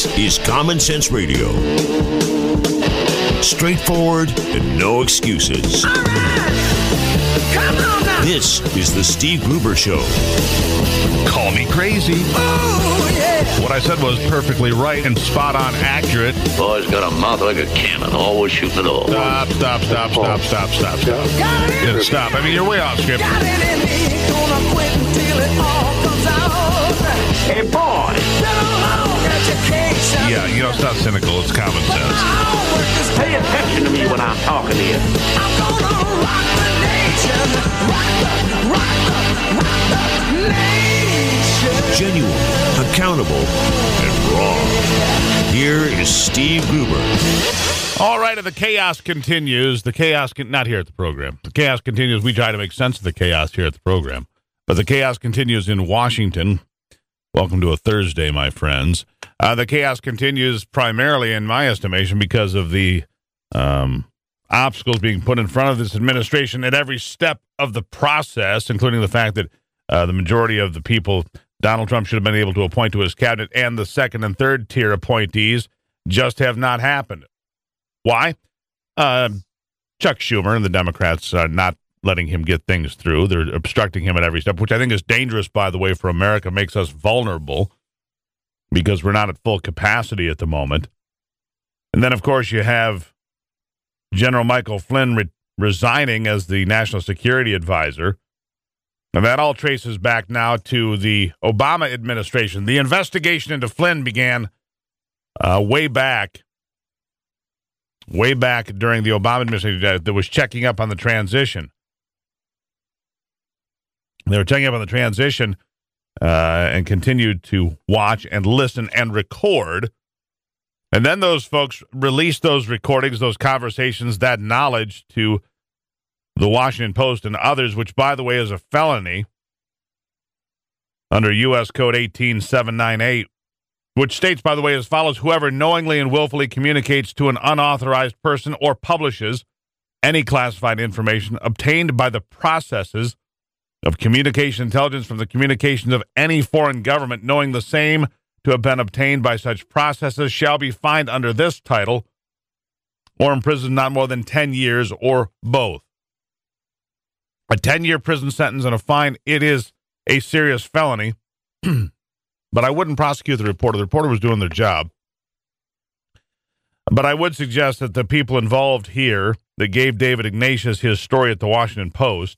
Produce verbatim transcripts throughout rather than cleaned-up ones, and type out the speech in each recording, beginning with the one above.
This is Common Sense Radio. Straightforward and no excuses. All right. Come on now. This is the Steve Gruber Show. Call me crazy. Oh, yeah. What I said was perfectly right and spot on accurate. Boy's got a mouth like a cannon, always shooting it all. Stop, stop, stop, stop, stop, stop, stop. Got it in Yeah, stop. I mean, you're way off script. Got it in me. Gonna quit until it all comes out. Hey, boy. Been a long education. Yeah, you know, it's not cynical. It's common But sense. my homework is Pay attention to me when I'm talking to you. I'm gonna rock the nation. Rock the, rock the, rock the nation. Genuine, accountable, and raw. Here is Steve Gruber. All right, and the chaos continues. The chaos, con- not here at the program. The chaos continues. We try to make sense of the chaos here at the program. But the chaos continues in Washington. Welcome to a Thursday, my friends. Uh, the chaos continues primarily, in my estimation, because of the um, obstacles being put in front of this administration at every step of the process, including the fact that uh, the majority of the people Donald Trump should have been able to appoint to his cabinet and the second and third tier appointees just have not happened. Why? Uh, Chuck Schumer and the Democrats are not letting him get things through. They're obstructing him at every step, which I think is dangerous, by the way, for America. Makes us vulnerable because we're not at full capacity at the moment. And then, of course, you have General Michael Flynn re- resigning as the National Security Advisor. And that all traces back now to the Obama administration. The investigation into Flynn began uh, way back, way back during the Obama administration that was checking up on the transition. They were checking up on the transition uh, and continued to watch and listen and record. And then those folks released those recordings, those conversations, that knowledge to the Washington Post and others, which, by the way, is a felony under U S Code eighteen seven ninety-eight, which states, by the way, as follows: whoever knowingly and willfully communicates to an unauthorized person or publishes any classified information obtained by the processes of communication intelligence from the communications of any foreign government, knowing the same to have been obtained by such processes, shall be fined under this title or imprisoned not more than ten years or both. A ten-year prison sentence and a fine. It is a serious felony, but I wouldn't prosecute the reporter. The reporter was doing their job. But I would suggest that the people involved here that gave David Ignatius his story at the Washington Post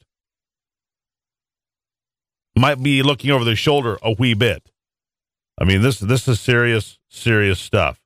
might be looking over their shoulder a wee bit. I mean, this this is serious, serious stuff.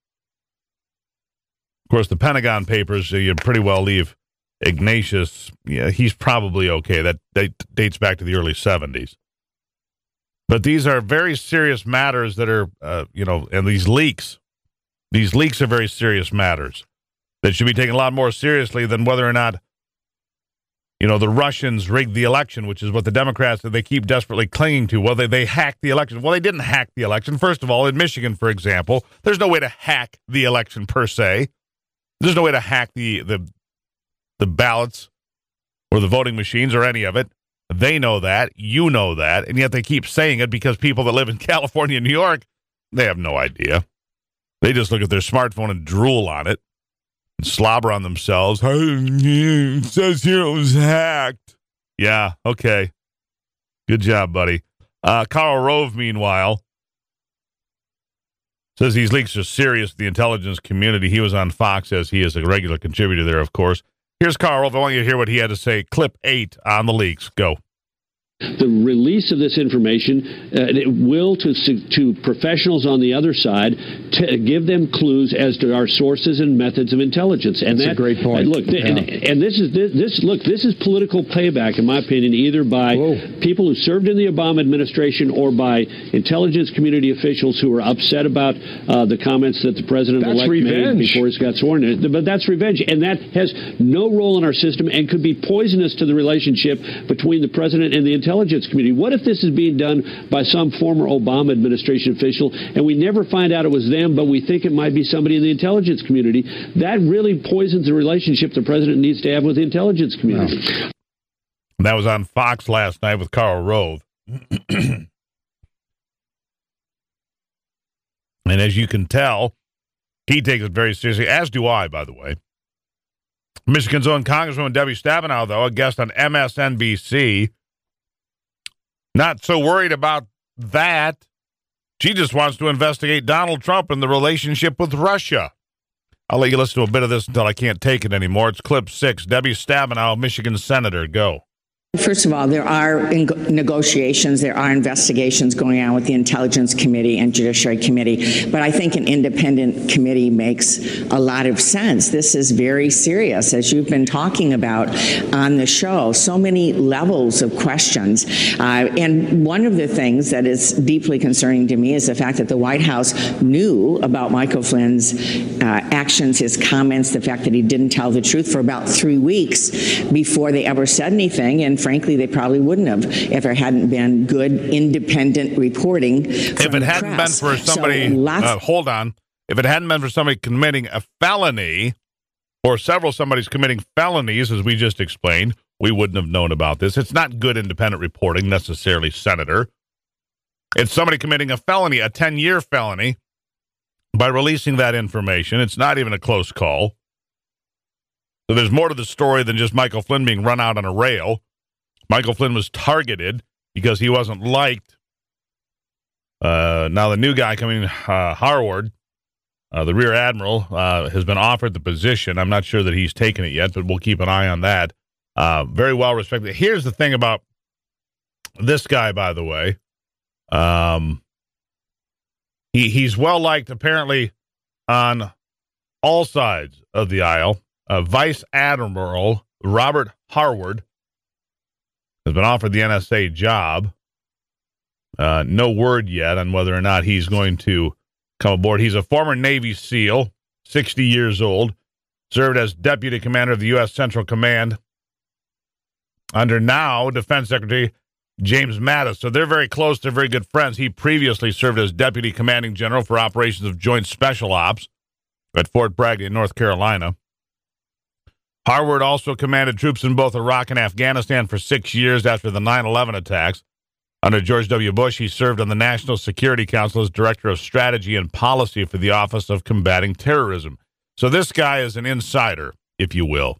Of course, the Pentagon Papers, you pretty well leave Ignatius, yeah, he's probably okay. That date, dates back to the early seventies. But these are very serious matters that are, uh, you know, and these leaks, these leaks are very serious matters that should be taken a lot more seriously than whether or not, you know, the Russians rigged the election, which is what the Democrats, that they keep desperately clinging to. Well, they, they hacked the election. Well, they didn't hack the election. First of all, in Michigan, for example, there's no way to hack the election per se. There's no way to hack the the the ballots or the voting machines or any of it. They know that. You know that. And yet they keep saying it because people that live in California and New York, they have no idea. They just look at their smartphone and drool on it and slobber on themselves. It says here it was hacked. Yeah, okay. Good job, buddy. Uh, Karl Rove, meanwhile, says these leaks are serious to the intelligence community. He was on Fox, as he is a regular contributor there, of course. Here's Karl Rove. I want you to hear what he had to say. Clip eight on the leaks. Go. The release of this information uh, it will to to professionals on the other side to give them clues as to our sources and methods of intelligence. And that's that, a great point. Uh, look, th- yeah. and, and this is this, this look. This is political payback, in my opinion, either by Whoa. people who served in the Obama administration or by intelligence community officials who are upset about uh, the comments that the president-elect made before he got sworn in. But that's revenge, and that has no role in our system and could be poisonous to the relationship between the president and the intelligence intelligence community. What if this is being done by some former Obama administration official and we never find out it was them, but we think it might be somebody in the intelligence community? That really poisons the relationship the president needs to have with the intelligence community. Wow. That was on Fox last night with Karl Rove. And as you can tell, he takes it very seriously, as do I, by the way. Michigan's own Congresswoman Debbie Stabenow, though, a guest on M S N B C, not so worried about that. She just wants to investigate Donald Trump and the relationship with Russia. I'll let you listen to a bit of this until I can't take it anymore. It's clip six. Debbie Stabenow, Michigan Senator. Go. First of all, there are negotiations, there are investigations going on with the Intelligence Committee and Judiciary Committee, but I think an independent committee makes a lot of sense. This is very serious, as you've been talking about on the show. So many levels of questions. Uh, and one of the things that is deeply concerning to me is the fact that the White House knew about Michael Flynn's uh, actions, his comments, the fact that he didn't tell the truth for about three weeks before they ever said anything. And frankly, they probably wouldn't have if there hadn't been good independent reporting. If it hadn't been for somebody, so lots- uh, hold on. If it hadn't been for somebody committing a felony, or several somebody's committing felonies, as we just explained, we wouldn't have known about this. It's not good independent reporting necessarily, Senator. It's somebody committing a felony, a ten-year felony, by releasing that information. It's not even a close call. So there's more to the story than just Michael Flynn being run out on a rail. Michael Flynn was targeted because he wasn't liked. Uh, now the new guy coming, uh, Harward, uh, the Rear Admiral, uh, has been offered the position. I'm not sure that he's taken it yet, but we'll keep an eye on that. Uh, very well respected. Here's the thing about this guy, by the way. Um, he he's well liked apparently on all sides of the aisle. Uh, Vice Admiral Robert Harward has been offered the N S A job. Uh, no word yet on whether or not he's going to come aboard. He's a former Navy SEAL, sixty years old, served as Deputy Commander of the U S Central Command under now Defense Secretary James Mattis. So they're very close. They're very good friends. He previously served as Deputy Commanding General for Operations of Joint Special Ops at Fort Bragg in North Carolina. Harward also commanded troops in both Iraq and Afghanistan for six years after the nine eleven attacks. Under George W. Bush, he served on the National Security Council as Director of Strategy and Policy for the Office of Combating Terrorism. So this guy is an insider, if you will.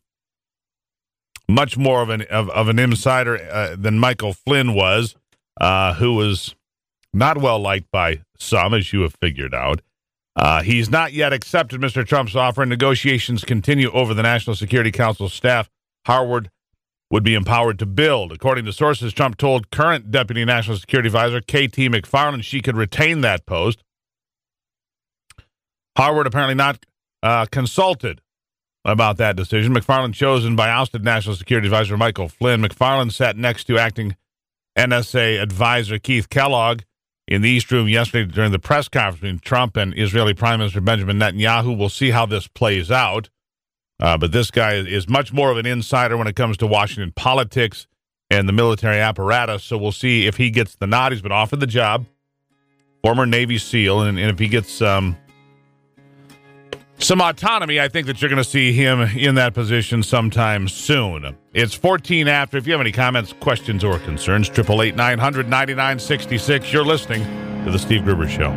Much more of an of, of an insider uh, than Michael Flynn was, uh, who was not well liked by some, as you have figured out. Uh, he's not yet accepted Mister Trump's offer, and negotiations continue over the National Security Council staff Harward would be empowered to build. According to sources, Trump told current Deputy National Security Advisor K T McFarland she could retain that post. Harward apparently not uh, consulted about that decision. McFarland chosen by ousted National Security Advisor Michael Flynn. McFarland sat next to acting N S A Advisor Keith Kellogg in the East Room yesterday during the press conference between Trump and Israeli Prime Minister Benjamin Netanyahu. We'll see how this plays out. Uh, but this guy is much more of an insider when it comes to Washington politics and the military apparatus. So we'll see if he gets the nod. He's been offered the job, former Navy SEAL, and, and if he gets um, some autonomy, I think that you're going to see him in that position sometime soon. It's fourteen after. If you have any comments, questions, or concerns, eight eight eight, nine hundred, ninety-nine sixty-six. You're listening to The Steve Gruber Show.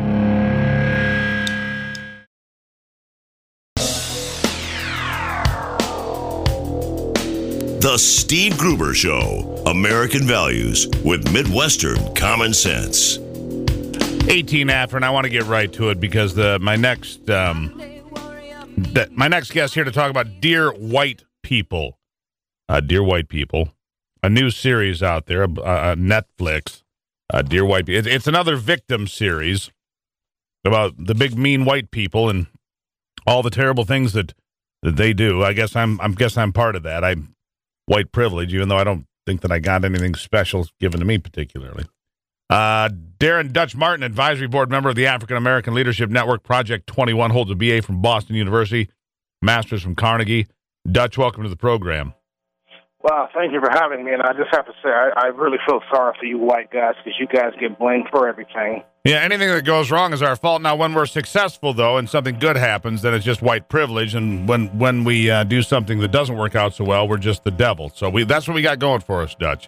The Steve Gruber Show. American values with Midwestern common sense. eighteen after, and I want to get right to it because the my next um, the, my next guest here to talk about Dear White People. Uh, Dear White People, a new series out there, uh, uh, Netflix. Uh, Dear White People. It, it's another victim series about the big mean white people and all the terrible things that, that they do. I guess I'm I guess I'm part of that. I'm white privilege, even though I don't think that I got anything special given to me particularly. Uh, Darren Dutch Martin, advisory board member of the African American Leadership Network Project twenty-one, holds a B A from Boston University, master's from Carnegie. Dutch, welcome to the program. Well, thank you for having me, and I just have to say, I, I really feel sorry for you white guys, because you guys get blamed for everything. Yeah, anything that goes wrong is our fault. Now, when we're successful, though, and something good happens, then it's just white privilege, and when, when we uh, do something that doesn't work out so well, we're just the devil. So we that's what we got going for us, Dutch.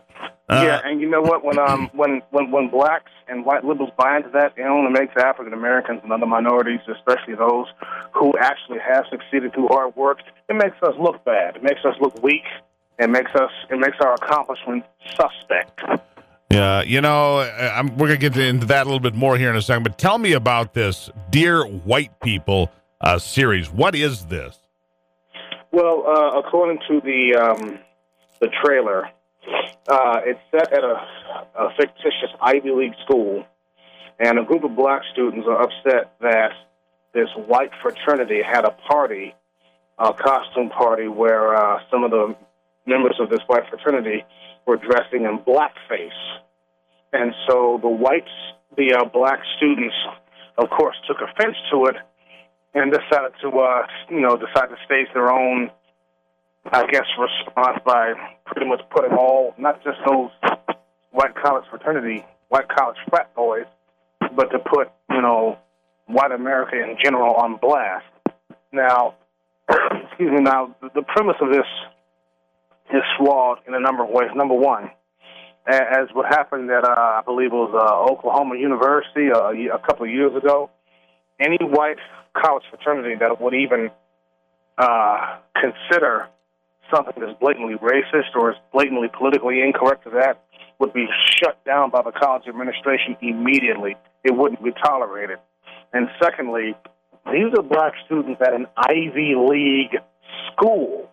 Uh, yeah, and you know what? When um when, when when blacks and white liberals buy into that, it only makes African Americans and other minorities, especially those who actually have succeeded through hard work, it makes us look bad. It makes us look weak. It makes us it makes our accomplishments suspect. Yeah, you know, I'm, we're going to get into that a little bit more here in a second, but tell me about this Dear White People uh, series. What is this? Well, uh, according to the um, the trailer, uh, it's set at a, a fictitious Ivy League school, and a group of black students are upset that this white fraternity had a party, a costume party, where uh, some of the members of this white fraternity were dressing in blackface. And so the whites, the uh, black students, of course, took offense to it and decided to, uh, you know, decide to stage their own, I guess, response by pretty much putting all, not just those white college fraternity, white college frat boys, but to put, you know, white America in general on blast. Now, excuse me, now, the premise of this is flawed in a number of ways. Number one, as what happened at, uh, I believe it was uh, Oklahoma University uh, a couple of years ago, any white college fraternity that would even uh, consider something that's blatantly racist or is blatantly politically incorrect to that would be shut down by the college administration immediately. It wouldn't be tolerated. And secondly, these are black students at an Ivy League school.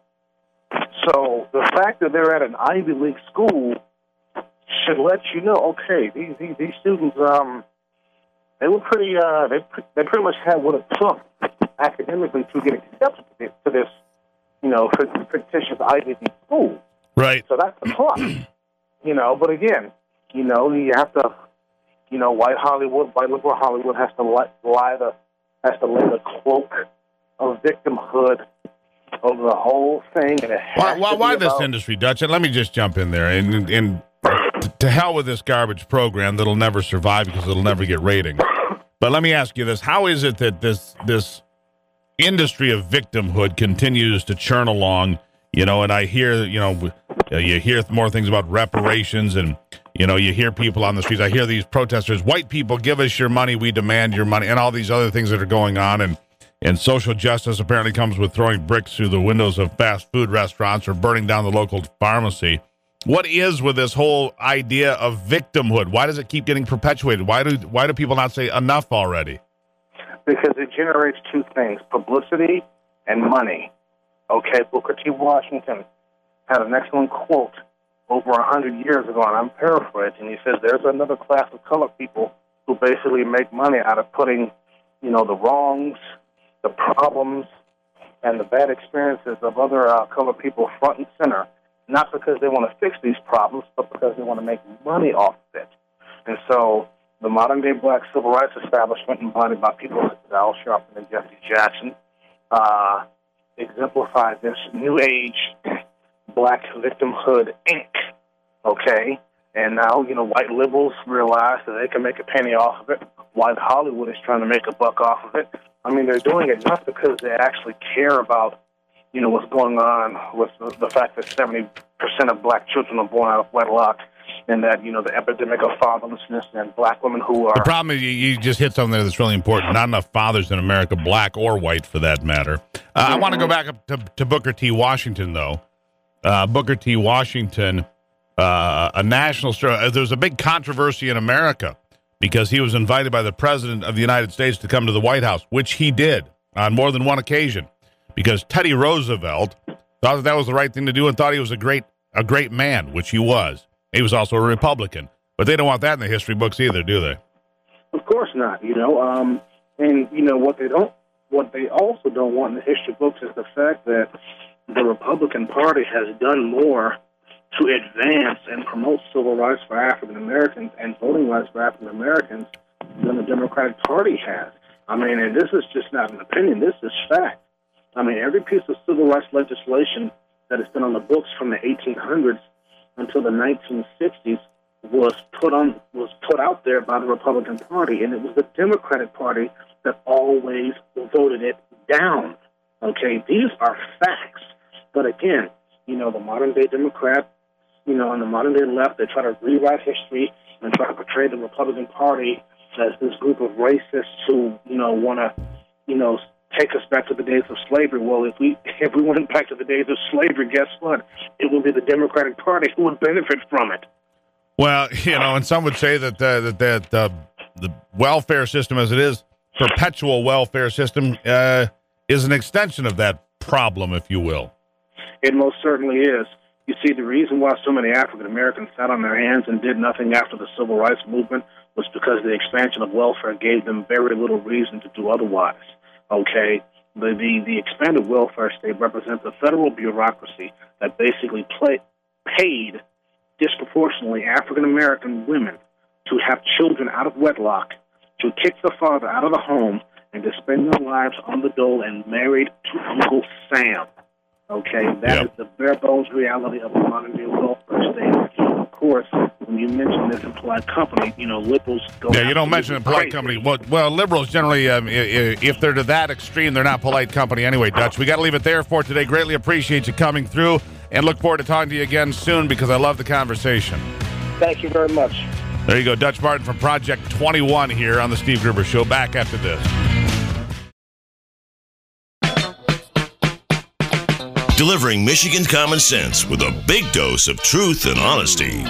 So the fact that they're at an Ivy League school should let you know, okay, these these, these students, um, they were pretty, uh, they they pretty much had what it took academically to get accepted to this, to this you know, fictitious Ivy League school. Right. So that's the plus, you know. But again, you know, you have to, you know, white Hollywood, white liberal Hollywood has to lie, lie the has to lay the cloak of victimhood over the whole thing. And it why why, why this about... industry, Dutch? And let me just jump in there. And, and to, to hell with this garbage program that'll never survive because it'll never get ratings. But let me ask you this. How is it that this this industry of victimhood continues to churn along? You know, and I hear, you know, you hear more things about reparations and, you know, you hear people on the streets. I hear these protesters, white people, give us your money, we demand your money, and all these other things that are going on. And, and social justice apparently comes with throwing bricks through the windows of fast food restaurants or burning down the local pharmacy. What is with this whole idea of victimhood? Why does it keep getting perpetuated? Why do why do people not say enough already? Because it generates two things, publicity and money. Okay, Booker T. Washington had an excellent quote over a hundred years ago, and I'm paraphrasing. He says, there's another class of colored people who basically make money out of putting, you know, the wrongs, the problems, and the bad experiences of other uh, colored people front and center, not because they want to fix these problems, but because they want to make money off of it. And so the modern-day black civil rights establishment, embodied by people like Al Sharpton and Jesse Jackson, uh, exemplified this new age black victimhood Incorporated. Okay? And now, you know, white liberals realize that they can make a penny off of it. White Hollywood is trying to make a buck off of it. I mean, they're doing it not because they actually care about, you know, what's going on with the, the fact that seventy percent of black children are born out of wedlock, and that, you know, the epidemic of fatherlessness and black women who are... The problem is you, you just hit something there that's really important. Not enough fathers in America, black or white for that matter. Uh, mm-hmm. I want to go back up to, to Booker T. Washington, though. Uh, Booker T. Washington, uh, a national story. There was a big controversy in America because he was invited by the President of the United States to come to the White House, which he did on more than one occasion, because Teddy Roosevelt thought that that was the right thing to do and thought he was a great a great man, which he was. He was also a Republican, but they don't want that in the history books either, do they? Of course not. You know, um, and you know what they don't, what they also don't want in the history books is the fact that the Republican Party has done more to advance and promote civil rights for African Americans and voting rights for African Americans than the Democratic Party has. I mean, and this is just not an opinion; this is fact. I mean, every piece of civil rights legislation that has been on the books from the eighteen hundreds until the nineteen sixties was put on was put out there by the Republican Party, and it was the Democratic Party that always voted it down. Okay, these are facts. But again, you know, the modern day Democrat you know, on the modern-day left, they try to rewrite history and try to portray the Republican Party as this group of racists who, you know, want to, you know, take us back to the days of slavery. Well, if we if we went back to the days of slavery, guess what? It would be the Democratic Party who would benefit from it. Well, you know, and some would say that uh, that that uh, the welfare system, as it is, perpetual welfare system, uh, is an extension of that problem, if you will. It most certainly is. You see, the reason why so many African Americans sat on their hands and did nothing after the Civil Rights Movement was because the expansion of welfare gave them very little reason to do otherwise. Okay? The, the, the expanded welfare state represents a federal bureaucracy that basically play, paid disproportionately African American women to have children out of wedlock, to kick the father out of the home, and to spend their lives on the dole and married to Uncle Sam. Okay, that yep. is the bare bones reality of the modern day welfare state. Of course, when you mention this in polite company, you know, liberals go. Yeah, you don't mention it in polite company. Well, well, liberals generally, um, if they're to that extreme, they're not polite company anyway, Dutch. We got to leave it there for today. Greatly appreciate you coming through and look forward to talking to you again soon because I love the conversation. Thank you very much. There you go, Dutch Martin from Project twenty-one here on the Steve Gruber Show. Back after this. Delivering Michigan common sense with a big dose of truth and honesty.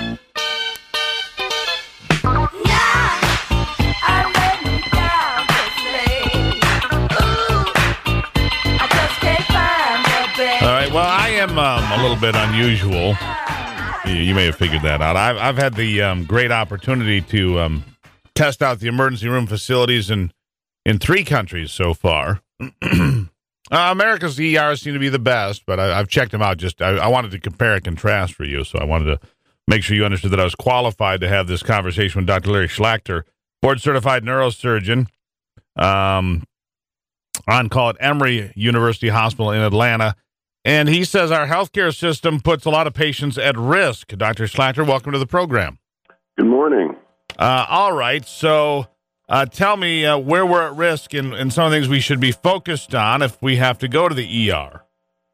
All right, well, I am um, a little bit unusual. You, you may have figured that out. I've, I've had the um, great opportunity to um, test out the emergency room facilities in, in three countries so far. uh, America's E Rs seem to be the best, but I, I've checked them out. Just I, I wanted to compare and contrast for you, so I wanted to make sure you understood that I was qualified to have this conversation with Doctor Larry Schlachter, board-certified neurosurgeon, um, on call at Emory University Hospital in Atlanta. And he says our healthcare system puts a lot of patients at risk. Doctor Schlachter, welcome to the program. Good morning. Uh, all right. So uh, tell me uh, where we're at risk and, and some of the things we should be focused on if we have to go to the E R.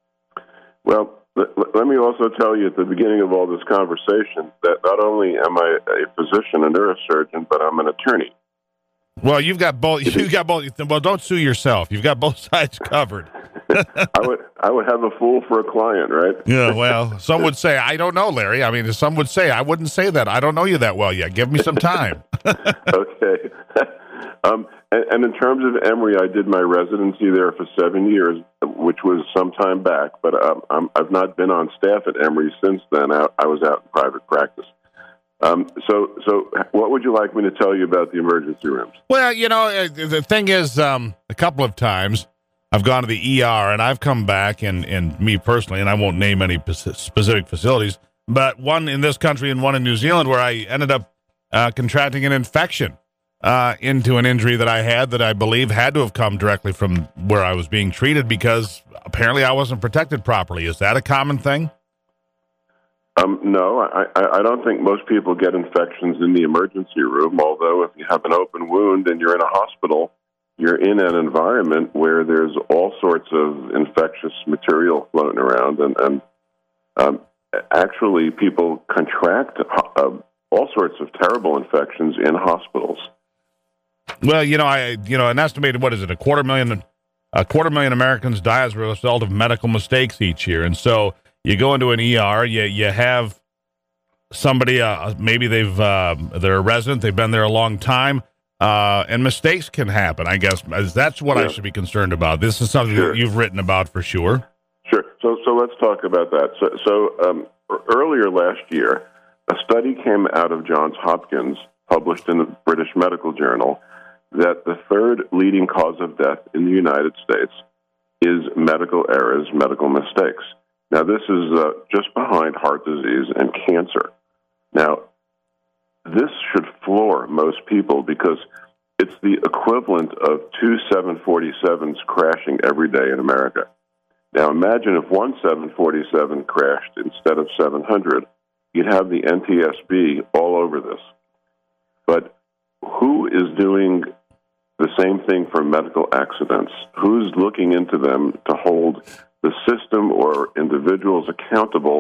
Well, let, let me also tell you at the beginning of all this conversation that not only am I a physician, a neurosurgeon, but I'm an attorney. Well, you've got both. You've got both. Well, don't sue yourself. You've got both sides covered. I would I would have a fool for a client, right? Yeah, well, some would say, I don't know, Larry. I mean, some would say, I wouldn't say that. I don't know you that well yet. Give me some time. Okay. um, and, and in terms of Emory, I did my residency there for seven years, which was some time back. But um, I'm, I've not been on staff at Emory since then. I, I was out in private practice. Um, so, so what would you like me to tell you about the emergency rooms? Well, you know, the thing is, um, a couple of times I've gone to the E R and I've come back, and, and me personally, and I won't name any specific facilities, but one in this country and one in New Zealand where I ended up uh, contracting an infection uh, into an injury that I had that I believe had to have come directly from where I was being treated because apparently I wasn't protected properly. Is that a common thing? Um, no, I, I don't think most people get infections in the emergency room, although if you have an open wound and you're in a hospital, you're in an environment where there's all sorts of infectious material floating around, and, and um, actually people contract uh, all sorts of terrible infections in hospitals. Well, you know, I you know, an estimated, what is it, a quarter million, a quarter million Americans die as a result of medical mistakes each year, and so you go into an E R, you you have somebody, uh, maybe they've uh, they're a resident, they've been there a long time. Uh, and mistakes can happen, I guess. That's what yeah. I should be concerned about. This is something sure. that you've written about for sure. Sure. So so let's talk about that. So, so um, earlier last year, a study came out of Johns Hopkins, published in the British Medical Journal, that the third leading cause of death in the United States is medical errors, medical mistakes. Now, this is uh, just behind heart disease and cancer. Now, this should floor most people because it's the equivalent of two seven forty-sevens crashing every day in America. Now, imagine if one seven forty-seven crashed instead of seven hundred, you'd have the N T S B all over this. But who is doing the same thing for medical accidents? Who's looking into them to hold the system or individuals accountable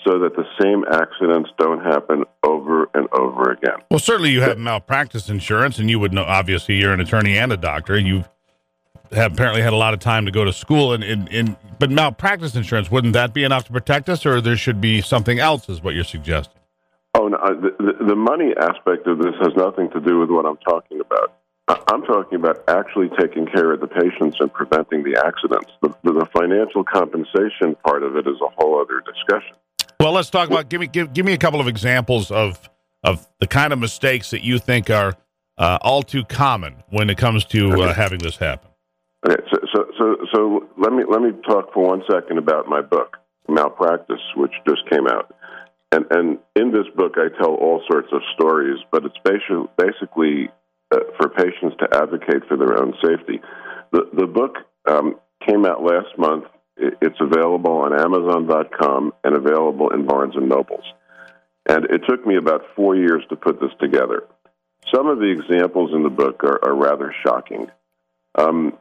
so that the same accidents don't happen over and over again. Well, certainly you have malpractice insurance, and you would know, obviously, you're an attorney and a doctor. You have apparently had a lot of time to go to school, and, and, and but malpractice insurance, wouldn't that be enough to protect us, or there should be something else, is what you're suggesting? Oh, no, the, the money aspect of this has nothing to do with what I'm talking about. I'm talking about actually taking care of the patients and preventing the accidents. The, the financial compensation part of it is a whole other discussion. Well, let's talk about, give me give, give me a couple of examples of of the kind of mistakes that you think are uh, all too common when it comes to uh, okay. having this happen. Okay, so, so so so let me let me talk for one second about my book, Malpractice, which just came out. And and in this book, I tell all sorts of stories, but it's basically basically uh, for patients to advocate for their own safety. The the book um, came out last month. It's available on Amazon dot com and available in Barnes and Nobles. And it took me about four years to put this together. Some of the examples in the book are, are rather shocking. Um,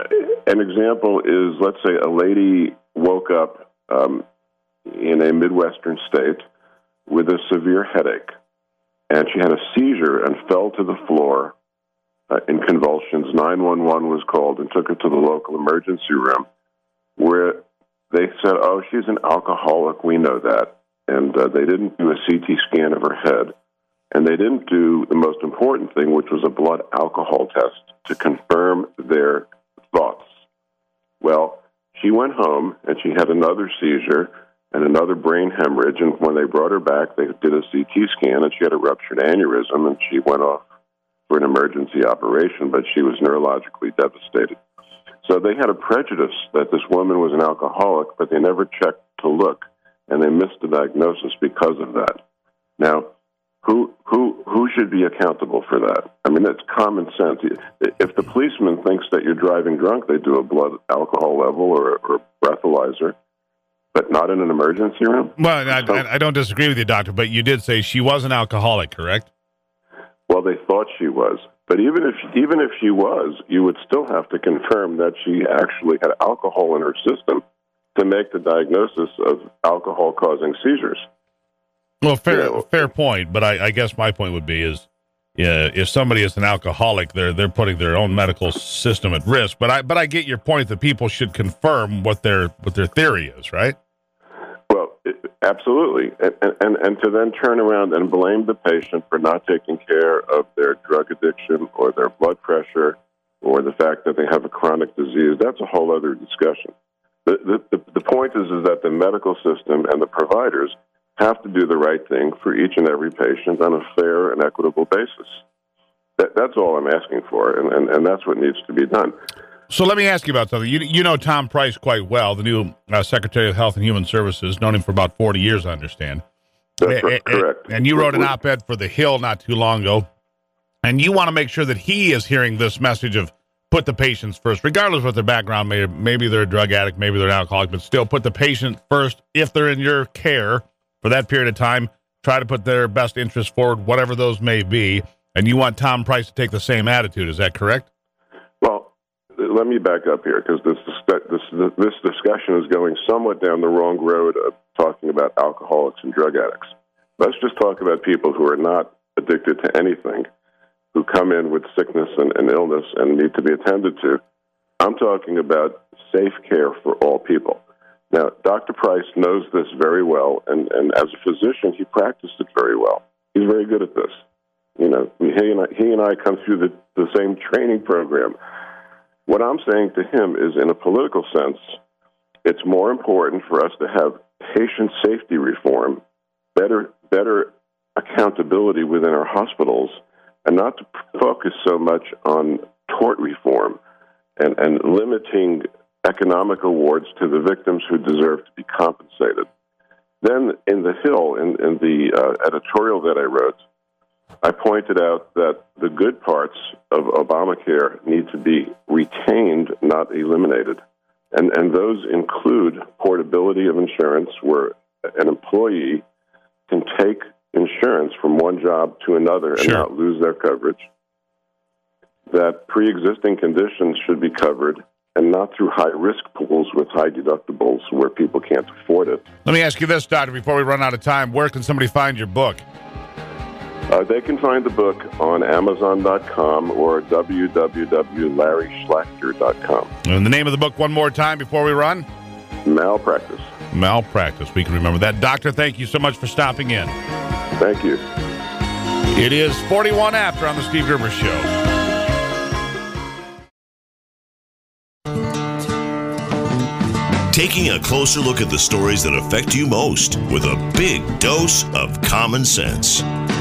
an example is, let's say, a lady woke up um, in a Midwestern state with a severe headache, and she had a seizure and fell to the floor uh, in convulsions. nine one one was called and took her to the local emergency room, where they said, oh, she's an alcoholic, we know that. And uh, they didn't do a C T scan of her head. And they didn't do the most important thing, which was a blood alcohol test to confirm their thoughts. Well, she went home, and she had another seizure and another brain hemorrhage. And when they brought her back, they did a C T scan, and she had a ruptured aneurysm, and she went off for an emergency operation, but she was neurologically devastated. So they had a prejudice that this woman was an alcoholic, but they never checked to look, and they missed the diagnosis because of that. Now, who who who should be accountable for that? I mean, it's common sense. If the policeman thinks that you're driving drunk, they do a blood alcohol level or, or a breathalyzer, but not in an emergency room? Well, I, so, I don't disagree with you, doctor, but you did say she was an alcoholic, correct? Well, they thought she was. But even if even if she was, you would still have to confirm that she actually had alcohol in her system to make the diagnosis of alcohol causing seizures. Well, fair you know, fair point. But I, I guess my point would be is, yeah, if somebody is an alcoholic, they're they're putting their own medical system at risk. But I but I get your point that people should confirm what their what their theory is, right? Well, it, absolutely, and, and and to then turn around and blame the patient for not taking care of their drug addiction or their blood pressure or the fact that they have a chronic disease, that's a whole other discussion. The, the, the point is, is that the medical system and the providers have to do the right thing for each and every patient on a fair and equitable basis. That, that's all I'm asking for, and, and, and that's what needs to be done. So let me ask you about something. You, you know Tom Price quite well, the new uh, Secretary of Health and Human Services, known him for about forty years, I understand. That's right, correct. And you wrote an op-ed for The Hill not too long ago, and you want to make sure that he is hearing this message of put the patients first, regardless of what their background may be. Maybe they're a drug addict, maybe they're an alcoholic, but still put the patient first. If they're in your care for that period of time, try to put their best interests forward, whatever those may be, and you want Tom Price to take the same attitude. Is that correct? Well, let me back up here, because this, this this discussion is going somewhat down the wrong road of talking about alcoholics and drug addicts. Let's just talk about people who are not addicted to anything, who come in with sickness and, and illness and need to be attended to. I'm talking about safe care for all people. Now, Doctor Price knows this very well, and, and as a physician, he practiced it very well. He's very good at this. You know, he and I, he and I come through the, the same training program. What I'm saying to him is, in a political sense, it's more important for us to have patient safety reform, better better accountability within our hospitals, and not to focus so much on tort reform and, and limiting economic awards to the victims who deserve to be compensated. Then in The Hill, in, in the uh, editorial that I wrote, I pointed out that the good parts of Obamacare need to be retained, not eliminated. And, and those include portability of insurance, where an employee can take insurance from one job to another and sure. not lose their coverage. That pre-existing conditions should be covered, and not through high-risk pools with high deductibles where people can't afford it. Let me ask you this, Doctor, before we run out of time. Where can somebody find your book? Uh, they can find the book on Amazon dot com or w w w dot larry schlachter dot com. And the name of the book one more time before we run? Malpractice. Malpractice. We can remember that. Doctor, thank you so much for stopping in. Thank you. It is forty-one after on the Steve Gerber Show. Taking a closer look at the stories that affect you most with a big dose of common sense.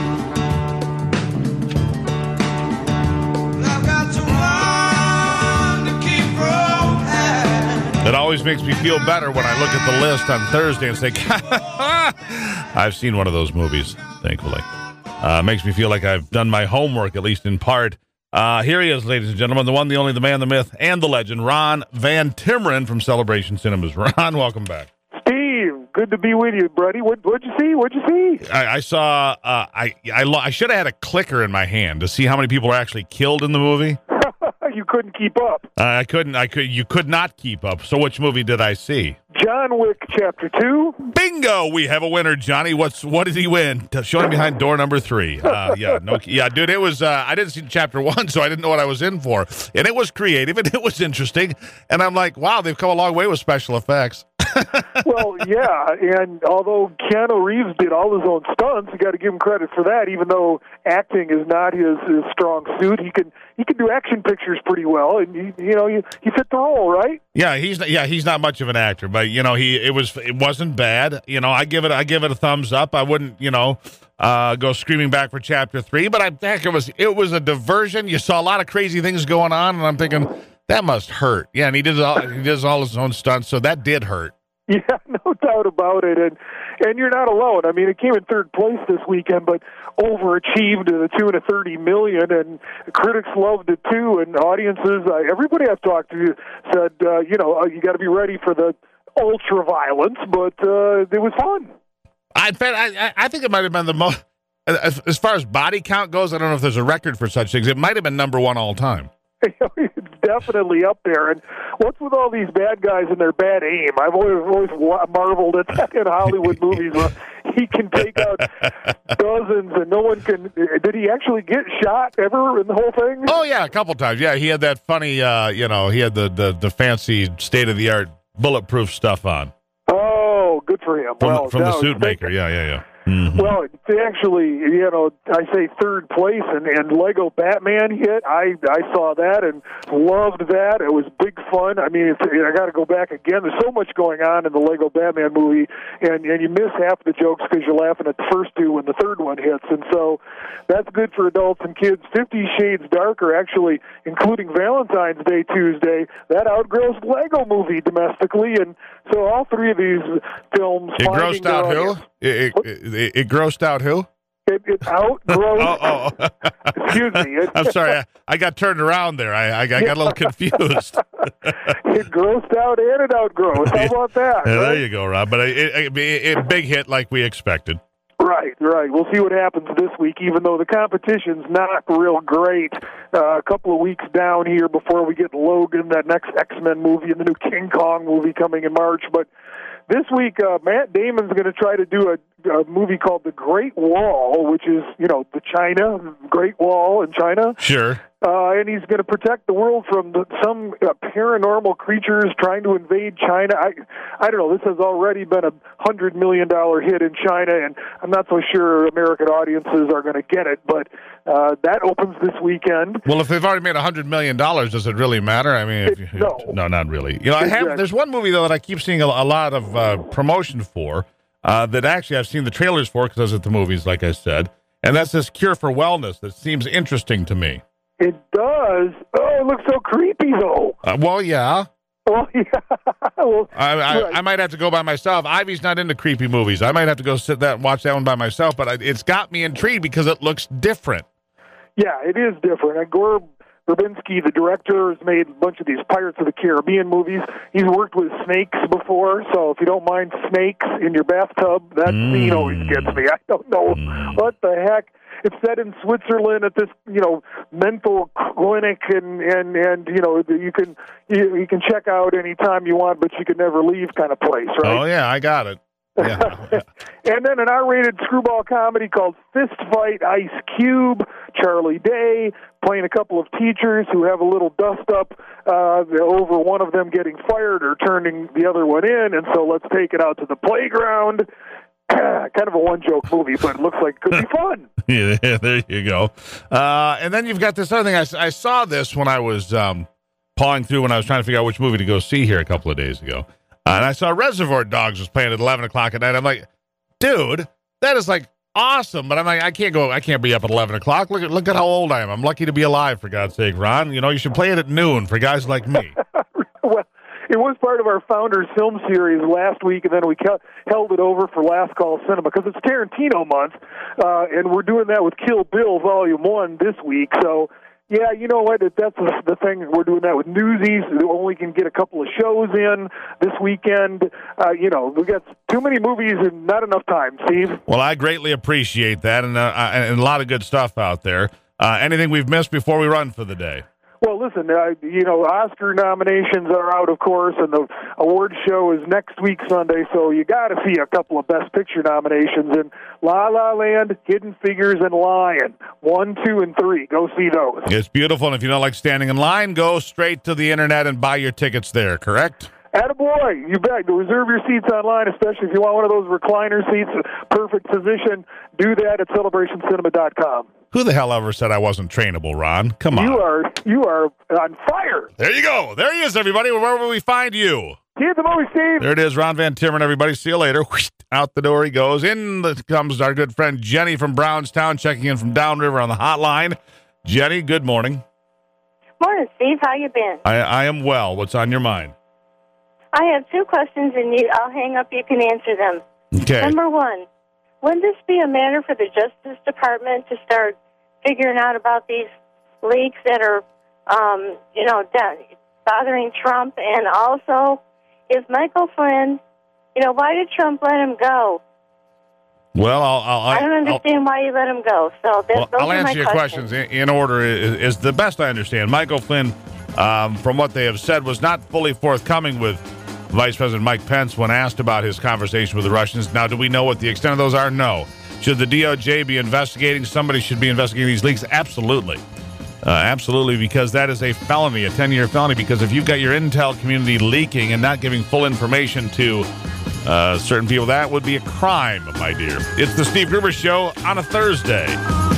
It always makes me feel better when I look at the list on Thursday and say, I've seen one of those movies, thankfully. Uh, makes me feel like I've done my homework, at least in part. Uh, here he is, ladies and gentlemen, the one, the only, the man, the myth, and the legend, Ron Van Timmeren from Celebration Cinemas. Ron, welcome back. Steve, good to be with you, buddy. What, what'd you see? What'd you see? I, I saw, uh, I, I, I should have had a clicker in my hand to see how many people are actually killed in the movie. You couldn't keep up. Uh, I couldn't. I could. You could not keep up. So, which movie did I see? John Wick Chapter Two. Bingo! We have a winner, Johnny. What's what did he win? Show him behind door number three. Uh, yeah, no, yeah, dude. It was. Uh, I didn't see Chapter One, so I didn't know what I was in for. And it was creative and it was interesting. And I'm like, wow, they've come a long way with special effects. Well, yeah, and although Keanu Reeves did all his own stunts, you got to give him credit for that. Even though acting is not his, his strong suit, he can he can do action pictures pretty well, and he, you know he, he fit the role, right? Yeah, he's yeah he's not much of an actor, but you know he it was it wasn't bad. You know, I give it I give it a thumbs up. I wouldn't you know uh, go screaming back for Chapter Three, but I think it was it was a diversion. You saw a lot of crazy things going on, and I'm thinking that must hurt. Yeah, and he did all he does all his own stunts, so that did hurt. Yeah, no doubt about it, and and you're not alone. I mean, it came in third place this weekend, but overachieved to the tune of thirty million, and critics loved it too, and audiences. Uh, everybody I've talked to said, uh, you know, uh, you got to be ready for the ultra violence, but uh, it was fun. I, I I think it might have been the most. As, as far as body count goes, I don't know if there's a record for such things. It might have been number one all time. It's definitely up there. And what's with all these bad guys and their bad aim? I've always, always marveled at that in Hollywood movies where he can take out dozens and no one can. Did he actually get shot ever in the whole thing? Oh, yeah, a couple times. Yeah, he had that funny, uh, you know, he had the, the, the fancy state-of-the-art bulletproof stuff on. Oh, good for him. From, well, the, from the no, suit maker. Yeah, yeah, yeah. Mm-hmm. Well, actually, you know, I say third place, and, and Lego Batman hit. I I saw that and loved that. It was big fun. I mean, it's, I got to go back again. There's so much going on in the Lego Batman movie, and, and you miss half the jokes because you're laughing at the first two when the third one hits. And so that's good for adults and kids. Fifty Shades Darker, actually, including Valentine's Day Tuesday, that outgrows Lego Movie domestically. And so all three of these films... It grossed out who? It, it, it, it grossed out who? It, it outgrows. oh, oh. Excuse me. It, I'm sorry. I, I got turned around there. I, I, I got a little confused. It grossed out and it outgrows. How about that? Yeah, right? There you go, Rob. But it, it, it, it big hit like we expected. Right, right. We'll see what happens this week, even though the competition's not real great. Uh, a couple of weeks down here before we get Logan, that next X-Men movie, and the new King Kong movie coming in March. But this week, uh, Matt Damon's going to try to do a, a movie called The Great Wall, which is, you know, the China, Great Wall in China. Sure. Uh, and he's going to protect the world from the, some uh, paranormal creatures trying to invade China. I, I don't know. This has already been a hundred million dollar hit in China, and I'm not so sure American audiences are going to get it. But uh, that opens this weekend. Well, if they've already made a hundred million dollars, does it really matter? I mean, if you, no, no, not really. You know, I have. Exactly. There's one movie though that I keep seeing a, a lot of uh, promotion for. Uh, that actually I've seen the trailers for because I was at the movies, like I said, and that's this Cure for Wellness. That seems interesting to me. It does. Oh, it looks so creepy, though. Uh, well, yeah. Well, yeah. well, I, I, right. I might have to go by myself. Ivy's not into creepy movies. I might have to go sit that and watch that one by myself, but I, it's got me intrigued because it looks different. Yeah, it is different. And Gore Verbinski, the director, has made a bunch of these Pirates of the Caribbean movies. He's worked with snakes before, so if you don't mind snakes in your bathtub, that Mm. scene always gets me. I don't know Mm. what the heck. It's set in Switzerland at this, you know, mental clinic, and and and you know, you can you, you can check out anytime you want, but you can never leave, kind of place, right? Oh yeah, I got it. Yeah. And then an R-rated screwball comedy called Fist Fight. Ice Cube, Charlie Day, playing a couple of teachers who have a little dust-up uh, over one of them getting fired or turning the other one in, and so let's take it out to the playground. Kind of a one-joke movie, but it looks like it could be fun. Yeah, there you go. Uh, and then you've got this other thing. I, I saw this when I was um, pawing through when I was trying to figure out which movie to go see here a couple of days ago. Uh, and I saw Reservoir Dogs was playing at eleven o'clock at night. I'm like, dude, that is like awesome. But I'm like, I can't go. I can't be up at eleven o'clock. Look at look at how old I am. I'm lucky to be alive, for God's sake, Ron. You know, you should play it at noon for guys like me. Well, it was part of our Founders film series last week, and then we ke- held it over for Last Call Cinema because it's Tarantino month, uh, and we're doing that with Kill Bill Volume one this week. So, yeah, you know what? That's the thing. We're doing that with Newsies. We only can get a couple of shows in this weekend. Uh, you know, we got too many movies and not enough time, Steve. Well, I greatly appreciate that, and, uh, and a lot of good stuff out there. Uh, anything we've missed before we run for the day? Well, listen, uh, you know, Oscar nominations are out, of course, and the award show is next week Sunday, so you got to see a couple of Best Picture nominations in La La Land, Hidden Figures, and Lion. One, two, and three. Go see those. It's beautiful, and if you don't like standing in line, go straight to the internet and buy your tickets there, correct? Attaboy, you bet. Reserve your seats online, especially if you want one of those recliner seats, perfect position. Do that at celebration cinema dot com. Who the hell ever said I wasn't trainable, Ron? Come on. You are you are on fire. There you go. There he is, everybody. Where will we find you? See you at the movie, Steve. There it is, Ron Van Timmeren, everybody. See you later. Whoosh, out the door he goes. In the, comes our good friend Jenny from Brownstown, checking in from downriver on the hotline. Jenny, good morning. Morning, Steve. How you been? I, I am well. What's on your mind? I have two questions, and you, I'll hang up. You can answer them. Okay. Number one, wouldn't this be a matter for the Justice Department to start figuring out about these leaks that are, um, you know, bothering Trump? And also, is Michael Flynn, you know, why did Trump let him go? Well, I'll, I'll, I don't understand I'll, why you let him go. So that, well, those I'll are answer my your questions. questions in, in order. Is, is the best I understand. Michael Flynn, um, from what they have said, was not fully forthcoming with Vice President Mike Pence when asked about his conversation with the Russians. Now, do we know what the extent of those are? No. Should the D O J be investigating? Somebody should be investigating these leaks? Absolutely. Uh, absolutely, because that is a felony, a ten-year felony, because if you've got your intel community leaking and not giving full information to uh, certain people, that would be a crime, my dear. It's the Steve Gruber Show on a Thursday.